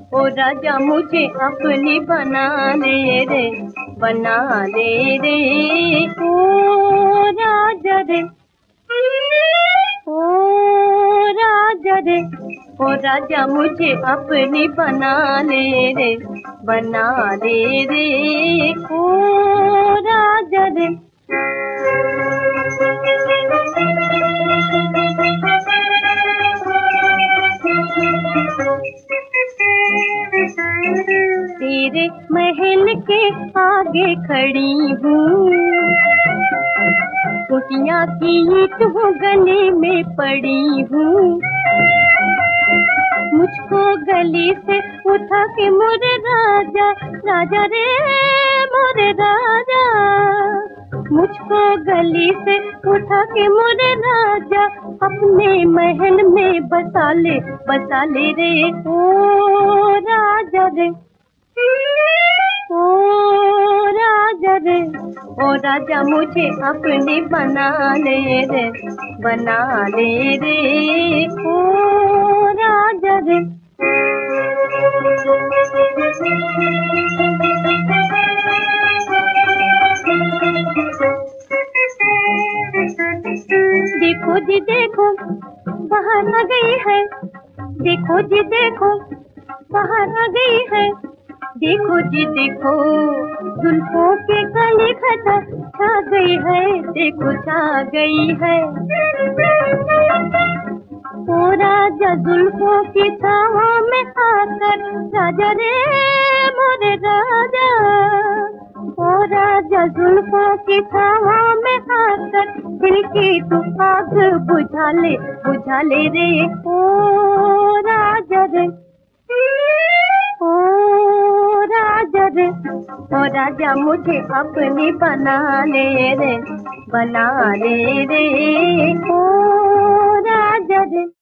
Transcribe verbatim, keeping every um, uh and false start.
ओ राजा मुझे अपनी बना ले रे, बना ले रे। ओ राजा रे, ओ राजा रे, ओ राजा मुझे अपनी बना ले रे, बना ले रे। ओ राजा रे। तेरे महल के आगे खड़ी हूँ, कुटिया की ईंट हूँ गले में पड़ी हूँ। मुझको गली से उठा के मोरे राजा, राजा रे मोरे राजा। मुझको गली से उठा के मोरे राजा, अपने महल में बसा ले, बसा ले रे। ओ राजा रे, ओ राजा रे, ओ राजा मुझे अपनी बना ले रे, बना ले रे। ओ राजा रे। देखो जी देखो बाहर आ गई है, देखो जी देखो बाहर आ गई है। देखो जी देखो जुल्फों के काले खता छा गई है, देखो छा गई है। ओ राजा जुल्फों की छाओं में आकर, राजा रे मोरे राजा। ओ राजा जुल्फों की छाओं में आकर, दिल की तू आग बुझा ले, बुझा ले रे। ओ राजा रे, ओ राजा रे, ओ राजा मुझे अपनी बना ले रे, बना ले रे। ओ राजा रे।